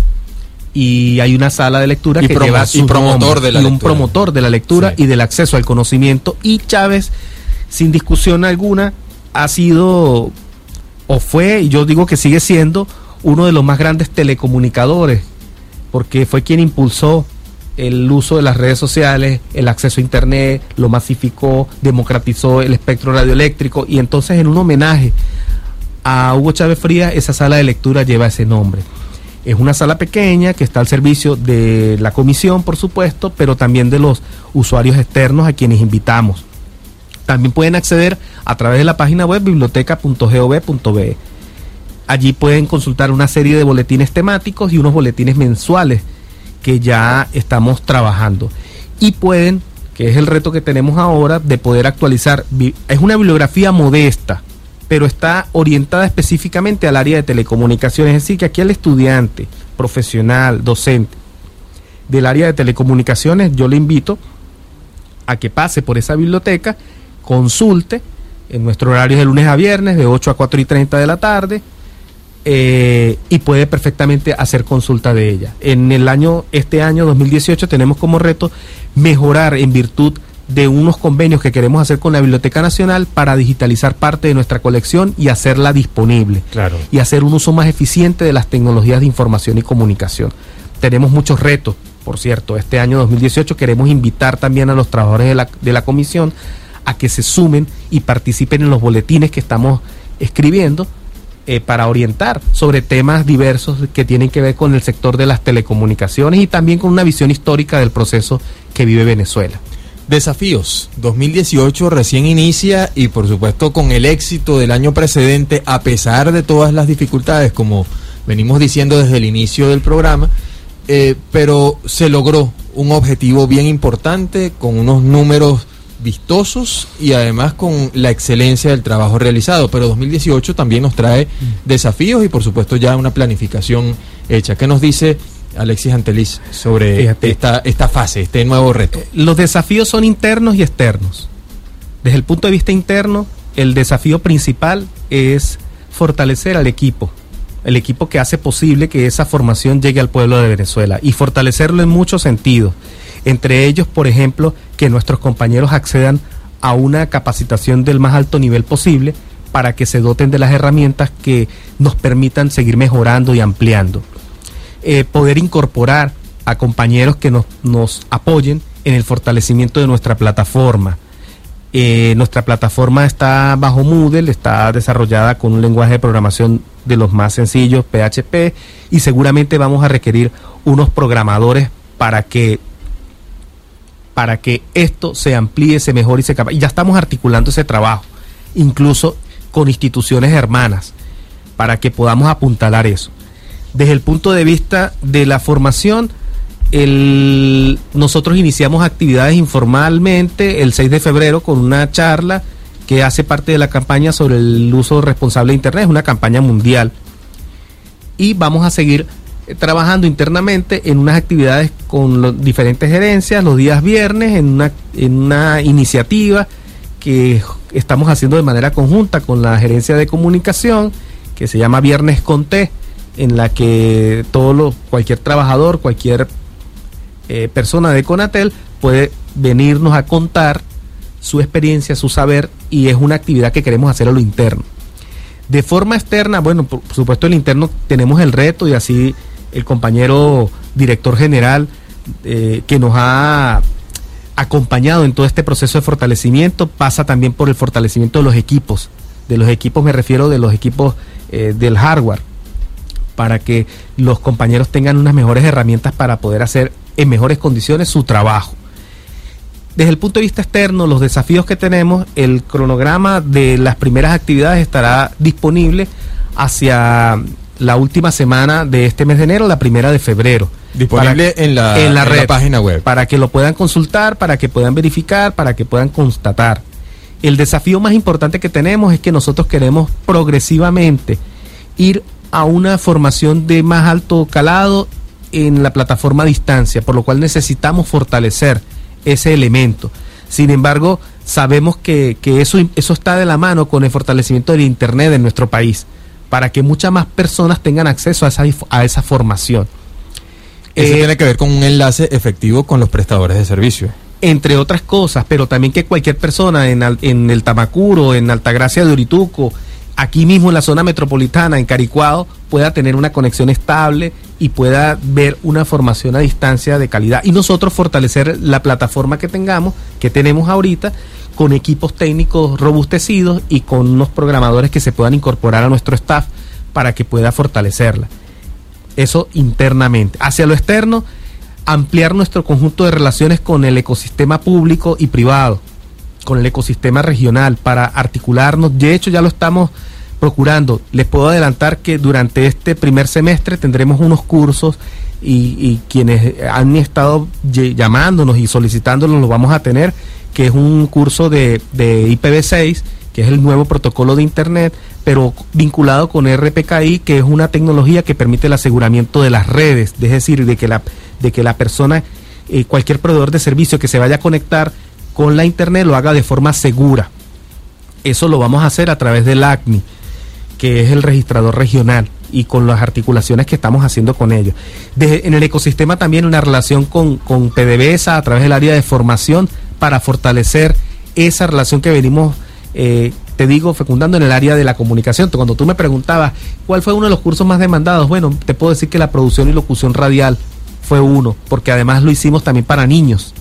y hay una sala de lectura y que promo lleva y promotor de la y lectura. un promotor de la lectura, sí, y del acceso al conocimiento. Y Chávez, sin discusión alguna, ha sido o fue, y yo digo que sigue siendo, uno de los más grandes telecomunicadores, porque fue quien impulsó el uso de las redes sociales, el acceso a internet, lo masificó, democratizó el espectro radioeléctrico, y entonces en un homenaje a Hugo Chávez Frías, esa sala de lectura lleva ese nombre. Es una sala pequeña que está al servicio de la comisión, por supuesto, pero también de los usuarios externos a quienes invitamos. También pueden acceder a través de la página web biblioteca punto gov punto be. Allí pueden consultar una serie de boletines temáticos y unos boletines mensuales que ya estamos trabajando. Y pueden, que es el reto que tenemos ahora, de poder actualizar. Es una bibliografía modesta, pero está orientada específicamente al área de telecomunicaciones. Es decir, que aquí al estudiante, profesional, docente del área de telecomunicaciones, yo le invito a que pase por esa biblioteca, consulte en nuestro horario de lunes a viernes, de ocho a cuatro y treinta de la tarde, Eh, y puede perfectamente hacer consulta de ella. En el año, este año dos mil dieciocho, tenemos como reto mejorar, en virtud de unos convenios que queremos hacer con la Biblioteca Nacional, para digitalizar parte de nuestra colección y hacerla disponible. Claro. Y hacer un uso más eficiente de las tecnologías de información y comunicación. Tenemos muchos retos, por cierto. Este año dos mil dieciocho queremos invitar también a los trabajadores de la, de la comisión a que se sumen y participen en los boletines que estamos escribiendo, Eh, para orientar sobre temas diversos que tienen que ver con el sector de las telecomunicaciones y también con una visión histórica del proceso que vive Venezuela. Desafíos. dos mil dieciocho recién inicia y por supuesto con el éxito del año precedente, a pesar de todas las dificultades, como venimos diciendo desde el inicio del programa, eh, pero se logró un objetivo bien importante, con unos números vistosos y además con la excelencia del trabajo realizado. Pero dos mil dieciocho también nos trae desafíos y por supuesto ya una planificación hecha. ¿Qué nos dice Alexis Anteliz sobre esta, esta fase, este nuevo reto? Los desafíos son internos y externos. Desde el punto de vista interno, el desafío principal es fortalecer al equipo, el equipo que hace posible que esa formación llegue al pueblo de Venezuela, y fortalecerlo en muchos sentidos. Entre ellos, por ejemplo, que nuestros compañeros accedan a una capacitación del más alto nivel posible, para que se doten de las herramientas que nos permitan seguir mejorando y ampliando. Eh, poder incorporar a compañeros que nos, nos apoyen en el fortalecimiento de nuestra plataforma. Eh, nuestra plataforma está bajo Moodle, está desarrollada con un lenguaje de programación de los más sencillos, P H P, y seguramente vamos a requerir unos programadores para que para que esto se amplíe, se mejore y se capa. Y ya estamos articulando ese trabajo, incluso con instituciones hermanas, para que podamos apuntalar eso. Desde el punto de vista de la formación, el, nosotros iniciamos actividades informalmente el seis de febrero con una charla que hace parte de la campaña sobre el uso responsable de Internet, es una campaña mundial. Y vamos a seguir trabajando internamente en unas actividades con los diferentes gerencias los días viernes en una, en una iniciativa que estamos haciendo de manera conjunta con la gerencia de comunicación, que se llama Viernes con T, en la que todo lo, cualquier trabajador, cualquier eh, persona de Conatel puede venirnos a contar su experiencia, su saber, y es una actividad que queremos hacer a lo interno. De forma externa, bueno, por supuesto el interno tenemos el reto, y así el compañero director general eh, que nos ha acompañado en todo este proceso de fortalecimiento pasa también por el fortalecimiento de los equipos. De los equipos me refiero de los equipos eh, del hardware, para que los compañeros tengan unas mejores herramientas para poder hacer en mejores condiciones su trabajo. Desde el punto de vista externo, los desafíos que tenemos, el cronograma de las primeras actividades estará disponible hacia la última semana de este mes de enero, la primera de febrero. Disponible para, en, la, en, la, en red, la página web. Para que lo puedan consultar, para que puedan verificar, para que puedan constatar. El desafío más importante que tenemos es que nosotros queremos progresivamente ir a una formación de más alto calado en la plataforma a distancia, por lo cual necesitamos fortalecer ese elemento. Sin embargo, sabemos que, que eso, eso está de la mano con el fortalecimiento del Internet en nuestro país, para que muchas más personas tengan acceso a esa, a esa formación. Eso eh, tiene que ver con un enlace efectivo con los prestadores de servicio. Entre otras cosas, pero también que cualquier persona en, en el Tamacuro, en Altagracia de Orituco, aquí mismo en la zona metropolitana, en Caricuado, pueda tener una conexión estable y pueda ver una formación a distancia de calidad. Y nosotros fortalecer la plataforma que tengamos, que tenemos ahorita, con equipos técnicos robustecidos y con unos programadores que se puedan incorporar a nuestro staff para que pueda fortalecerla. Eso internamente. Hacia lo externo, ampliar nuestro conjunto de relaciones con el ecosistema público y privado, con el ecosistema regional, para articularnos. De hecho, ya lo estamos procurando. Les puedo adelantar que durante este primer semestre tendremos unos cursos y, y quienes han estado llamándonos y solicitándolos los vamos a tener, que es un curso de, de I P v seis, que es el nuevo protocolo de Internet, pero vinculado con R P K I, que es una tecnología que permite el aseguramiento de las redes, es decir, de que la, de que la persona, eh, cualquier proveedor de servicio que se vaya a conectar con la Internet lo haga de forma segura. Eso lo vamos a hacer a través del A C N I, que es el registrador regional, y con las articulaciones que estamos haciendo con ellos. De, en el ecosistema también una relación con, con PDVSA a través del área de formación, para fortalecer esa relación que venimos, eh, te digo, fecundando en el área de la comunicación. Cuando tú me preguntabas cuál fue uno de los cursos más demandados, bueno, te puedo decir que la producción y locución radial fue uno, porque además lo hicimos también para niños.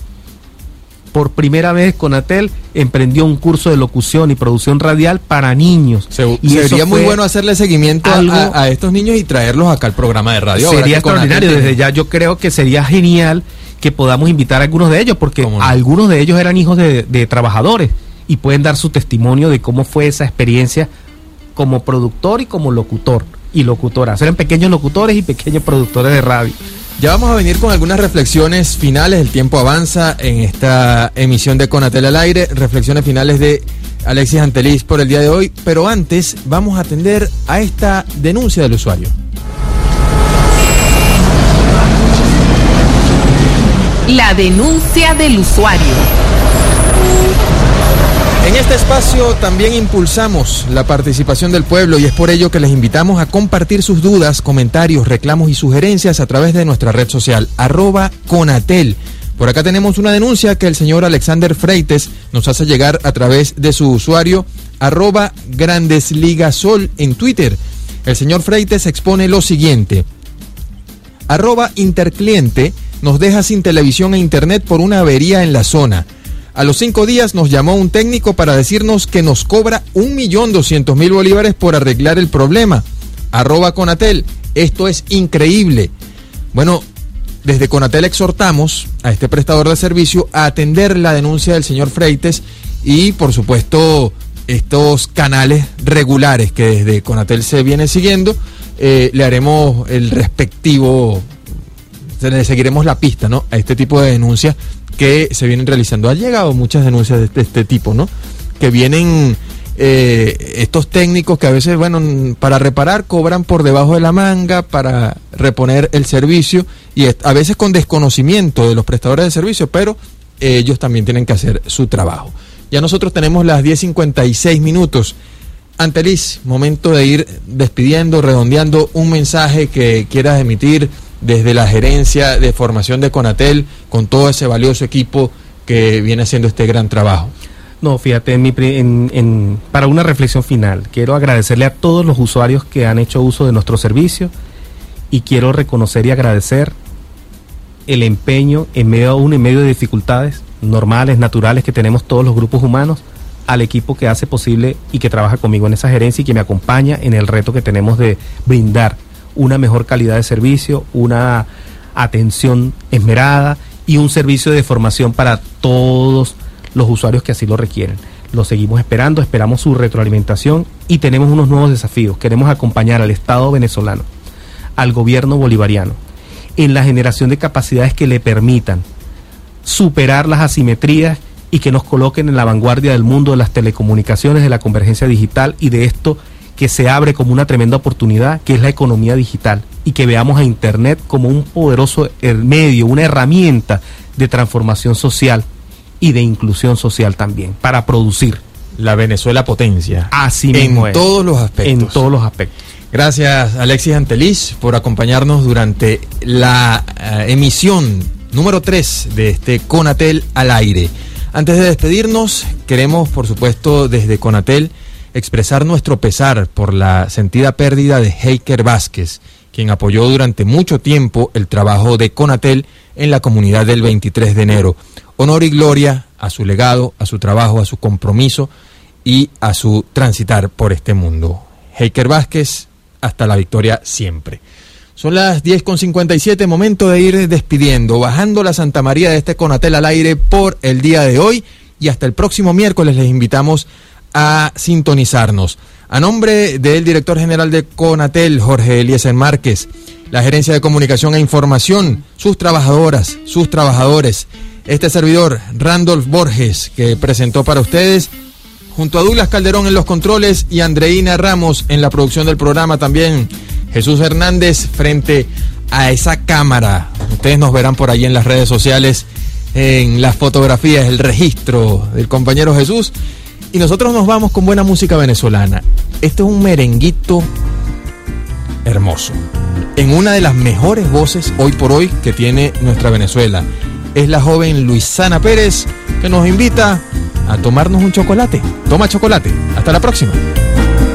Por primera vez Conatel emprendió un curso de locución y producción radial para niños. Se, y sería muy bueno hacerle seguimiento a, a, a estos niños y traerlos acá al programa de radio. Sería extraordinario. Conatel, desde ya yo creo que sería genial que podamos invitar a algunos de ellos, porque no? algunos de ellos eran hijos de, de trabajadores y pueden dar su testimonio de cómo fue esa experiencia como productor y como locutor y locutora. Eran pequeños locutores y pequeños productores de radio. Ya vamos a venir con algunas reflexiones finales, el tiempo avanza en esta emisión de Conatel al aire, reflexiones finales de Alexis Anteliz por el día de hoy, pero antes vamos a atender a esta denuncia del usuario. La denuncia del usuario. En este espacio también impulsamos la participación del pueblo, y es por ello que les invitamos a compartir sus dudas, comentarios, reclamos y sugerencias a través de nuestra red social, arroba Conatel. Por acá tenemos una denuncia que el señor Alexander Freites nos hace llegar a través de su usuario, arroba Grandesligasol en Twitter. El señor Freites expone lo siguiente: arroba Intercliente nos deja sin televisión e internet por una avería en la zona. A los cinco días nos llamó un técnico para decirnos que nos cobra un millón doscientos mil bolívares por arreglar el problema. Arroba Conatel. Esto es increíble. Bueno, desde Conatel exhortamos a este prestador de servicio a atender la denuncia del señor Freites y, por supuesto, estos canales regulares que desde Conatel se viene siguiendo, eh, le haremos el respectivo, le seguiremos la pista, ¿no?, a este tipo de denuncias que se vienen realizando. Han llegado muchas denuncias de este, este tipo, ¿no?, que vienen eh, estos técnicos que a veces, bueno, para reparar cobran por debajo de la manga, para reponer el servicio, y a veces con desconocimiento de los prestadores de servicio, pero eh, ellos también tienen que hacer su trabajo. Ya nosotros tenemos las diez cincuenta y seis minutos. Anteliz, momento de ir despidiendo, redondeando un mensaje que quieras emitir desde la gerencia de formación de Conatel con todo ese valioso equipo que viene haciendo este gran trabajo. No, fíjate, en mi, en, en, para una reflexión final, quiero agradecerle a todos los usuarios que han hecho uso de nuestro servicio y quiero reconocer y agradecer el empeño en medio aún en medio de dificultades normales, naturales que tenemos todos los grupos humanos, al equipo que hace posible y que trabaja conmigo en esa gerencia y que me acompaña en el reto que tenemos de brindar una mejor calidad de servicio, una atención esmerada y un servicio de formación para todos los usuarios que así lo requieren. Lo seguimos esperando, esperamos su retroalimentación y tenemos unos nuevos desafíos. Queremos acompañar al Estado venezolano, al gobierno bolivariano, en la generación de capacidades que le permitan superar las asimetrías y que nos coloquen en la vanguardia del mundo de las telecomunicaciones, de la convergencia digital y de esto que se abre como una tremenda oportunidad, que es la economía digital, y que veamos a Internet como un poderoso medio, una herramienta de transformación social y de inclusión social también, para producir. La Venezuela potencia. Así mismo en es. todos los aspectos. En todos los aspectos. Gracias, Alexis Anteliz, por acompañarnos durante la uh, emisión número tres de este Conatel al aire. Antes de despedirnos, queremos, por supuesto, desde Conatel, expresar nuestro pesar por la sentida pérdida de Heiker Vázquez, quien apoyó durante mucho tiempo el trabajo de Conatel en la comunidad del veintitrés de enero. Honor y gloria a su legado, a su trabajo, a su compromiso y a su transitar por este mundo. Heiker Vázquez, hasta la victoria siempre. Son las diez con cincuenta y siete, momento de ir despidiendo, bajando la Santa María de este Conatel al aire por el día de hoy, y hasta el próximo miércoles les invitamos a sintonizarnos. A nombre del director general de Conatel, Jorge Eliezer Márquez, la gerencia de comunicación e información, sus trabajadoras, sus trabajadores, este servidor, Randolph Borges, que presentó para ustedes, junto a Douglas Calderón en los controles y Andreina Ramos en la producción del programa, también Jesús Hernández frente a esa cámara. Ustedes nos verán por ahí en las redes sociales, en las fotografías, el registro del compañero Jesús. Y nosotros nos vamos con buena música venezolana. Este es un merenguito hermoso, en una de las mejores voces hoy por hoy que tiene nuestra Venezuela. Es la joven Luisana Pérez, que nos invita a tomarnos un chocolate. Toma chocolate. Hasta la próxima.